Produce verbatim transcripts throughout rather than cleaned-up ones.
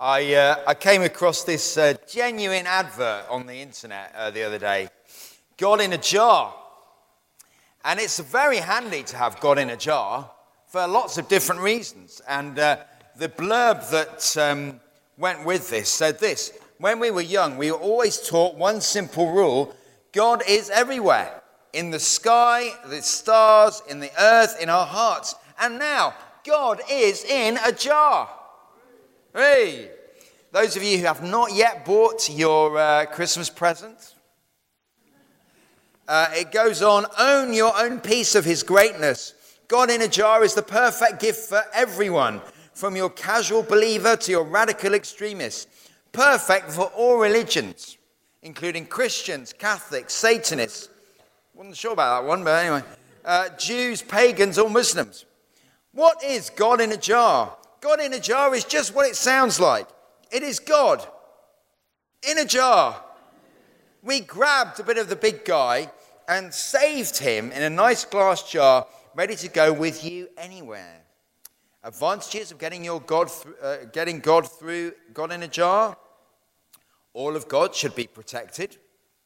I uh, I came across this uh, genuine advert on the internet uh, the other day. God in a jar. And it's very handy to have God in a jar for lots of different reasons. And uh, the blurb that um, went with this said this: when we were young, we were always taught one simple rule: God is everywhere. In the sky, the stars, in the earth, in our hearts. And now, God is in a jar. Hey! Those of you who have not yet bought your uh, Christmas present, uh, it goes on: own your own piece of his greatness. God in a jar is the perfect gift for everyone, from your casual believer to your radical extremist. Perfect for all religions, including Christians, Catholics, Satanists. Wasn't sure about that one, but anyway. Uh, Jews, pagans, or Muslims. What is God in a jar? God in a jar is just what it sounds like. It is God in a jar. We grabbed a bit of the big guy and saved him in a nice glass jar, ready to go with you anywhere. Advantages of getting your God, th- uh, getting God through God in a jar. All of God should be protected.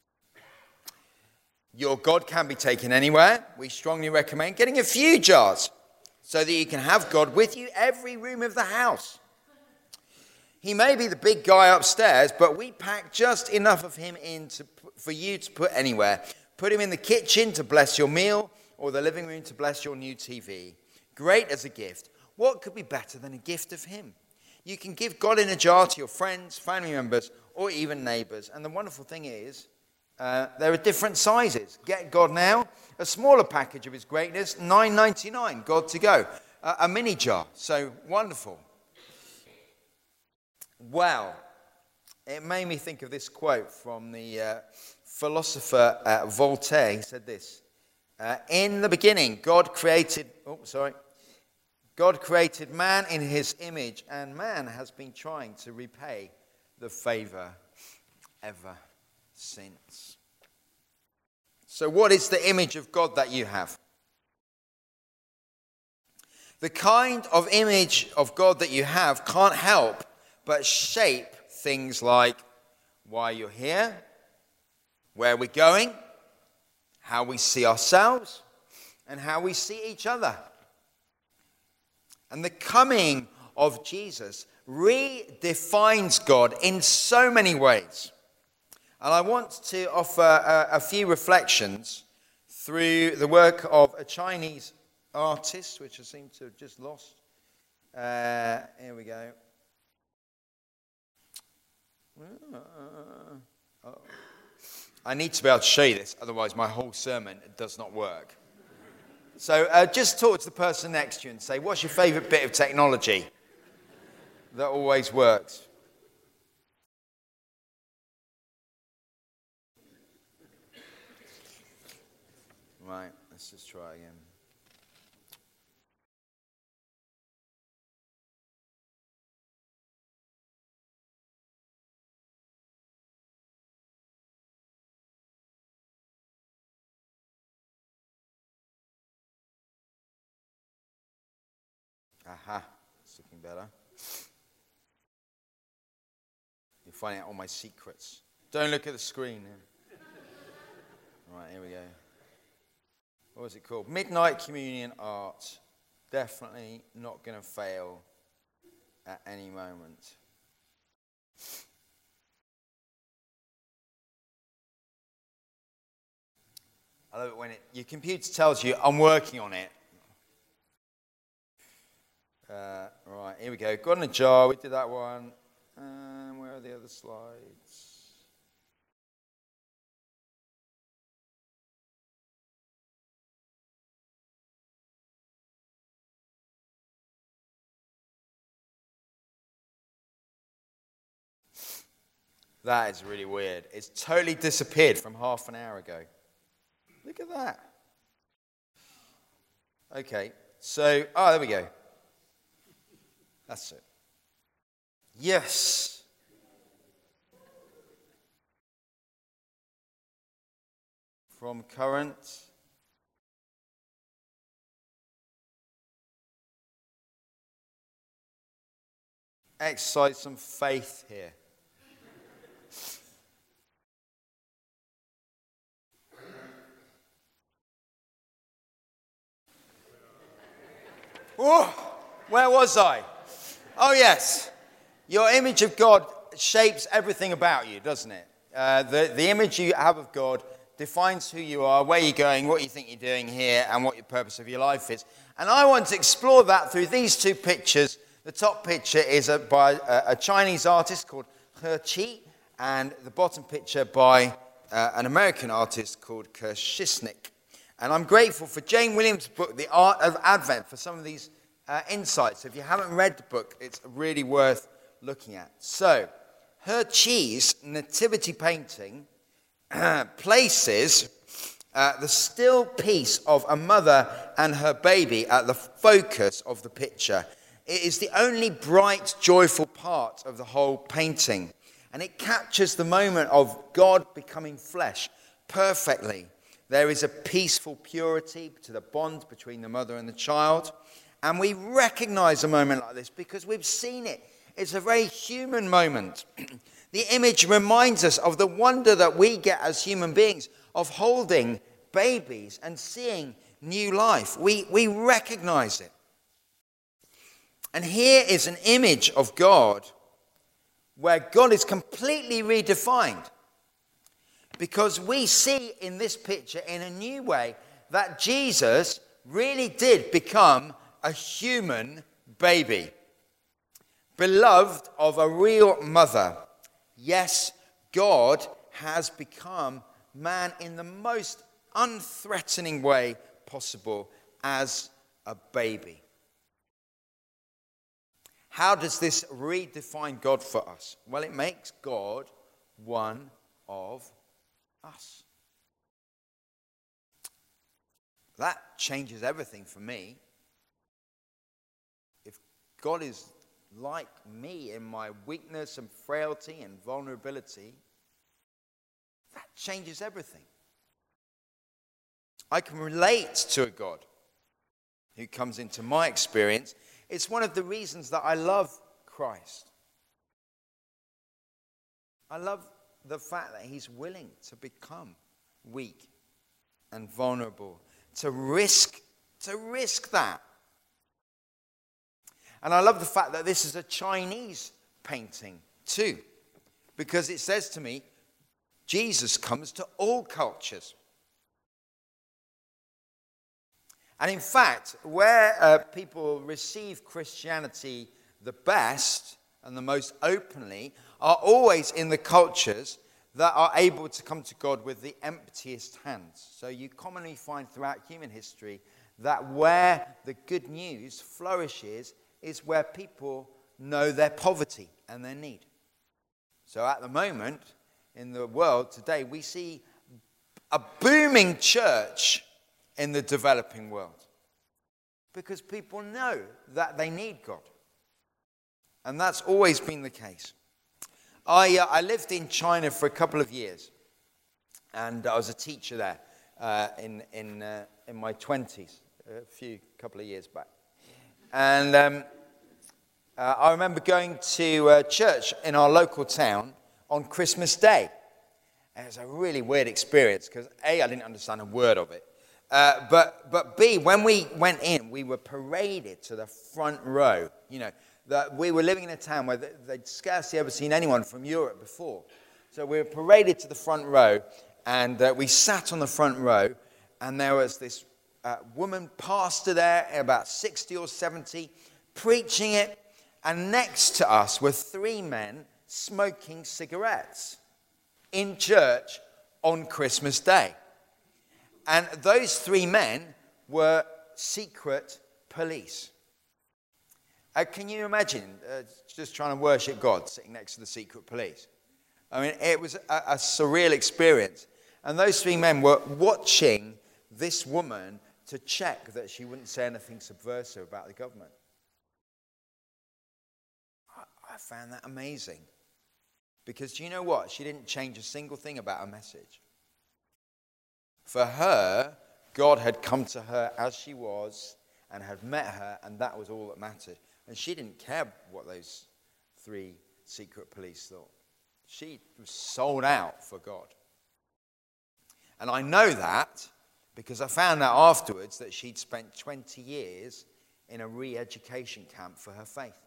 Your God can be taken anywhere. We strongly recommend getting a few jars so that you can have God with you every room of the house. He may be the big guy upstairs, but we pack just enough of him in to, for you to put anywhere. Put him in the kitchen to bless your meal, or the living room to bless your new T V. Great as a gift. What could be better than a gift of him? You can give God in a jar to your friends, family members, or even neighbors. And the wonderful thing is, uh, there are different sizes. Get God now. A smaller package of his greatness, nine ninety-nine, God to go. Uh, a mini jar. So wonderful. Well, it made me think of this quote from the uh, philosopher uh, Voltaire. He said this: uh, in the beginning, God created, oh, sorry, God created man in his image, and man has been trying to repay the favor ever since. So what is the image of God that you have? The kind of image of God that you have can't help but shape things like why you're here, where we're going, how we see ourselves, and how we see each other. And the coming of Jesus redefines God in so many ways. And I want to offer a, a few reflections through the work of a Chinese artist, which I seem to have just lost. Uh, here we go. Uh, oh. I need to be able to show you this, otherwise my whole sermon does not work. So uh, just talk to the person next to you and say, what's your favourite bit of technology that always works? Right, let's just try again. Aha, it's looking better. You're finding out all my secrets. Don't look at the screen. Right, here we go. What was it called? Midnight Communion Art. Definitely not going to fail at any moment. I love it when it, your computer tells you, I'm working on it. Uh, right, here we go. God in a jar, we did that one. Um, where are the other slides? That is really weird. It's totally disappeared from half an hour ago. Look at that. Okay, so, oh, there we go. That's it. Yes. From current. exercise some faith here. Oh, where was I? Oh, yes. Your image of God shapes everything about you, doesn't it? Uh, the, the image you have of God defines who you are, where you're going, what you think you're doing here, and what your purpose of your life is. And I want to explore that through these two pictures. The top picture is a, by a, a Chinese artist called He Qi, and the bottom picture by uh, an American artist called Kurt Schiznik. And I'm grateful for Jane Williams' book, The Art of Advent, for some of these uh, insights. If you haven't read the book, it's really worth looking at. So, He Qi's nativity painting uh, places uh, the still piece of a mother and her baby at the focus of the picture. It is the only bright, joyful part of the whole painting. And it captures the moment of God becoming flesh perfectly. There is a peaceful purity to the bond between the mother and the child. And we recognize a moment like this because we've seen it. It's a very human moment. The image reminds us of the wonder that we get as human beings of holding babies and seeing new life. We, we recognize it. And here is an image of God where God is completely redefined. Because we see in this picture in a new way that Jesus really did become a human baby. Beloved of a real mother. Yes, God has become man in the most unthreatening way possible as a baby. How does this redefine God for us? Well, it makes God one of us. That changes everything for me. If God is like me in my weakness and frailty and vulnerability, that changes everything. I can relate to a God who comes into my experience. It's one of the reasons that I love Christ. I love the fact that he's willing to become weak and vulnerable, to risk, to risk that. And I love the fact that this is a Chinese painting too, because it says to me, Jesus comes to all cultures. And in fact, where uh, people receive Christianity the best and the most openly are always in the cultures that are able to come to God with the emptiest hands. So you commonly find throughout human history that where the good news flourishes is where people know their poverty and their need. So at the moment, in the world today, we see a booming church in the developing world because people know that they need God. And that's always been the case. I, uh, I lived in China for a couple of years, and I was a teacher there uh, in, in, uh, in my twenties, a few couple of years back. And um, uh, I remember going to uh, church in our local town on Christmas Day. And it was a really weird experience because A, I didn't understand a word of it. Uh, but, but B, when we went in, we were paraded to the front row. You know, that we were living in a town where they'd scarcely ever seen anyone from Europe before. So we were paraded to the front row, and uh, we sat on the front row, and there was this uh, woman pastor there, about sixty or seventy, preaching it, and next to us were three men smoking cigarettes in church on Christmas Day. And those three men were secret police. Uh, can you imagine uh, just trying to worship God sitting next to the secret police? I mean, it was a, a surreal experience. And those three men were watching this woman to check that she wouldn't say anything subversive about the government. I, I found that amazing. Because do you know what? She didn't change a single thing about her message. For her, God had come to her as she was and had met her, and that was all that mattered. And she didn't care what those three secret police thought. She was sold out for God. And I know that because I found out afterwards that she'd spent twenty years in a re-education camp for her faith.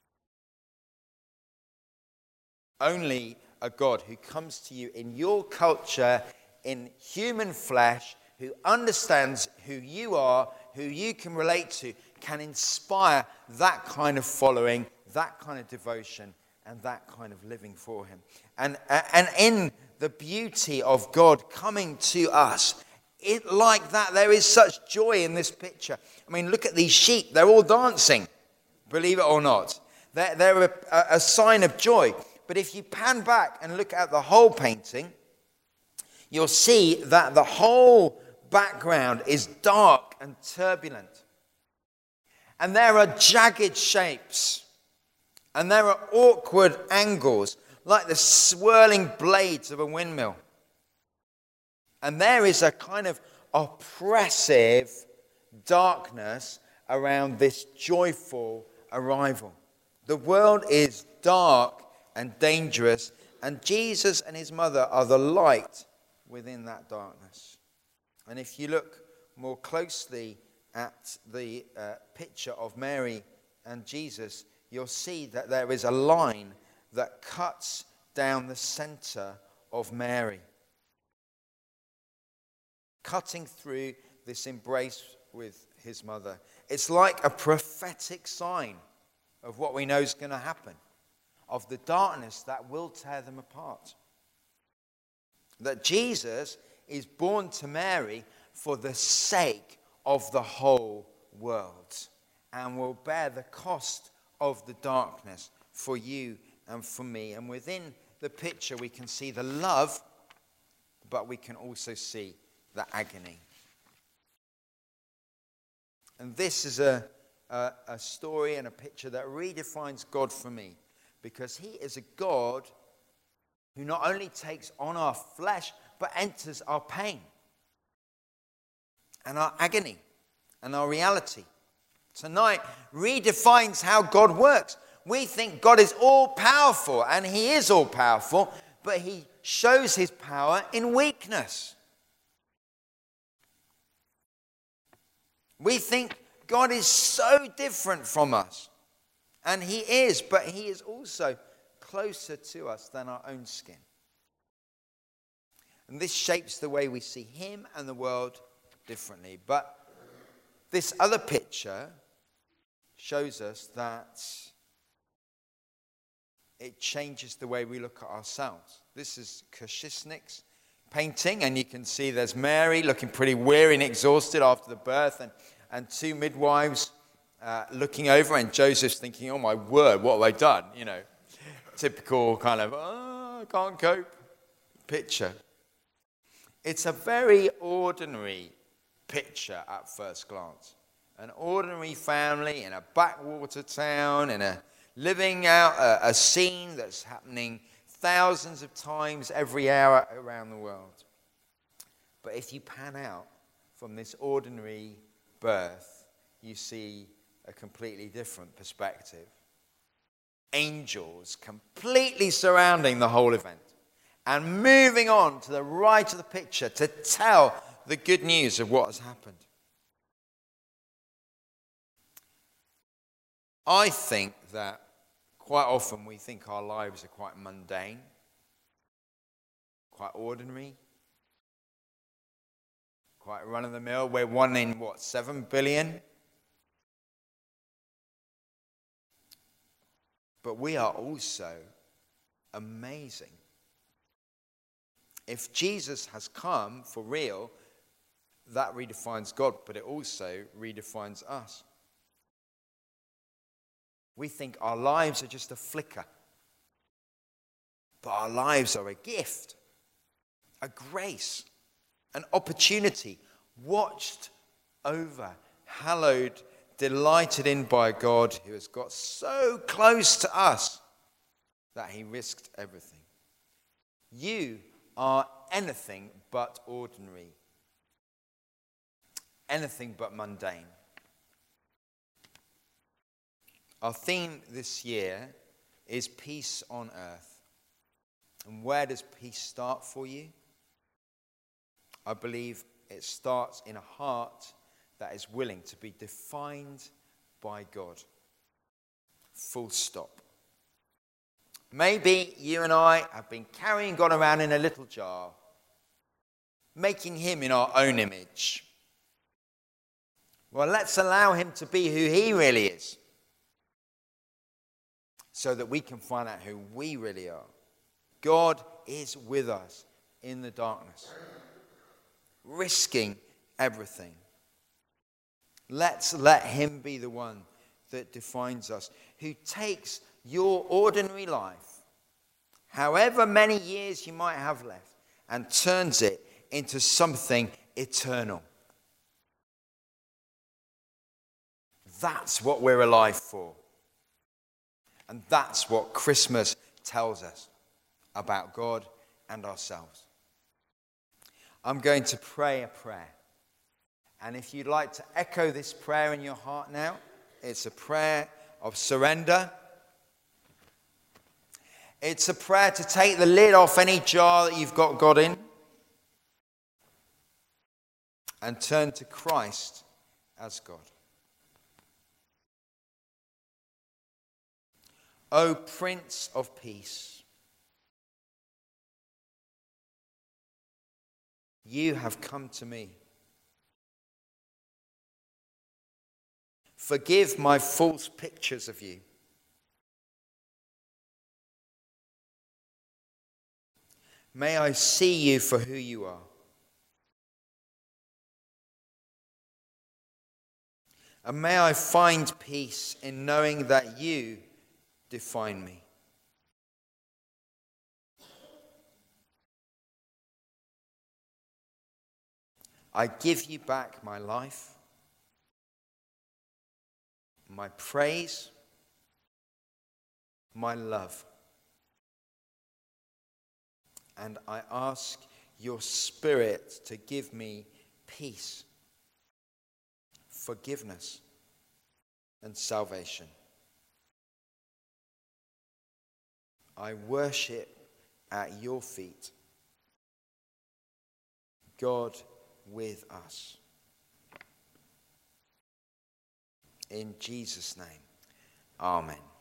Only a God who comes to you in your culture, in human flesh, who understands who you are, who you can relate to, can inspire that kind of following, that kind of devotion, and that kind of living for him. And, and in the beauty of God coming to us, it, like that, there is such joy in this picture. I mean, look at these sheep. They're all dancing, believe it or not. They're, they're a, a sign of joy. But if you pan back and look at the whole painting, you'll see that the whole background is dark and turbulent. And there are jagged shapes. And there are awkward angles, like the swirling blades of a windmill. And there is a kind of oppressive darkness around this joyful arrival. The world is dark and dangerous, and Jesus and his mother are the light within that darkness. And if you look more closely at the uh, picture of Mary and Jesus, you'll see that there is a line that cuts down the center of Mary, cutting through this embrace with his mother. It's like a prophetic sign of what we know is going to happen, of the darkness that will tear them apart. That Jesus is born to Mary for the sake of the whole world and will bear the cost of the darkness for you and for me. And within the picture we can see the love, but we can also see the agony. And this is a, a, a story and a picture that redefines God for me, because he is a God who not only takes on our flesh, but enters our pain and our agony and our reality. Tonight redefines how God works. We think God is all-powerful, and he is all-powerful, but he shows his power in weakness. We think God is so different from us, and he is, but he is also closer to us than our own skin. And this shapes the way we see him and the world differently. But this other picture shows us that it changes the way we look at ourselves. This is Koschisnik's painting, and you can see there's Mary looking pretty weary and exhausted after the birth, and, and two midwives uh, looking over, and Joseph's thinking, oh my word, what have I done? You know, typical kind of, oh, I can't cope picture. It's a very ordinary picture at first glance. An ordinary family in a backwater town, in a living out a, a scene that's happening thousands of times every hour around the world. But if you pan out from this ordinary birth, you see a completely different perspective. Angels completely surrounding the whole event and moving on to the right of the picture to tell the good news of what has happened. I think that quite often we think our lives are quite mundane, quite ordinary, quite run-of-the-mill. We're one in, what, seven billion? But we are also amazing. If Jesus has come for real, that redefines God, but it also redefines us. We think our lives are just a flicker. But our lives are a gift, a grace, an opportunity, watched over, hallowed, delighted in by God, who has got so close to us that he risked everything. You are anything but ordinary, anything but mundane. Our theme this year is peace on earth. And where does peace start for you? I believe it starts in a heart that is willing to be defined by God. Full stop. Maybe you and I have been carrying God around in a little jar, making him in our own image. Well, let's allow him to be who he really is, so that we can find out who we really are. God is with us in the darkness, risking everything. Let's let him be the one that defines us, who takes your ordinary life, however many years you might have left, and turns it into something eternal. That's what we're alive for. And that's what Christmas tells us about God and ourselves. I'm going to pray a prayer. And if you'd like to echo this prayer in your heart now, it's a prayer of surrender. It's a prayer to take the lid off any jar that you've got God in and turn to Christ as God. O Prince of Peace, you have come to me. Forgive my false pictures of you. May I see you for who you are. And may I find peace in knowing that you define me. I give you back my life, my praise, my love. And I ask your Spirit to give me peace, forgiveness, and salvation. I worship at your feet, God with us. In Jesus' name, amen.